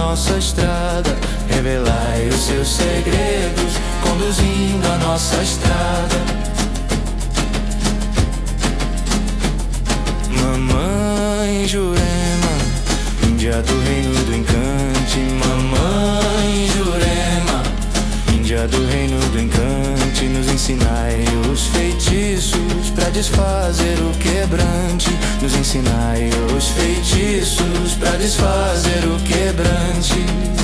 nossa estrada, revelai os seus segredos, conduzindo a nossa estrada. Mamãe Jurema, Índia do reino do encante. Mamãe Jurema, Índia do reino do encante, nos ensinai os feitiços pra desfazer o quebrante. Nos ensinai os feitiços pra desfazer o quebrante.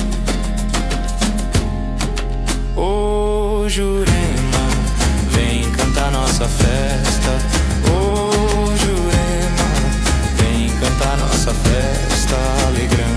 Ô Jurema, vem cantar nossa festa. Ô Jurema, vem cantar nossa festa alegrando.